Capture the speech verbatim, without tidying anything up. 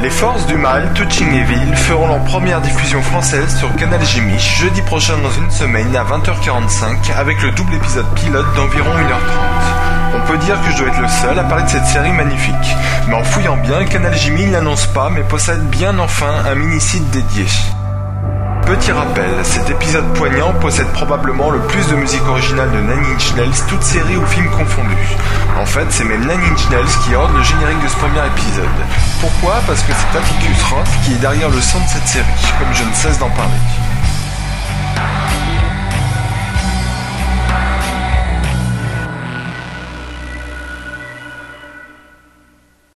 Les Forces du Mal, Touching Evil, feront leur première diffusion française sur Canal Gémiche jeudi prochain dans une semaine à vingt heures quarante-cinq avec le double épisode pilote d'environ une heure trente. On peut dire que je dois être le seul à parler de cette série magnifique. Mais en fouillant bien, Canal Jimmy n'annonce pas mais possède bien enfin un mini-site dédié. Petit rappel, cet épisode poignant possède probablement le plus de musique originale de Nine Inch Nails, toutes séries ou films confondus. En fait, c'est même Nine Inch Nails qui ordonne le générique de ce premier épisode. Pourquoi ? Parce que c'est Atticus Ross qui est derrière le son de cette série, comme je ne cesse d'en parler.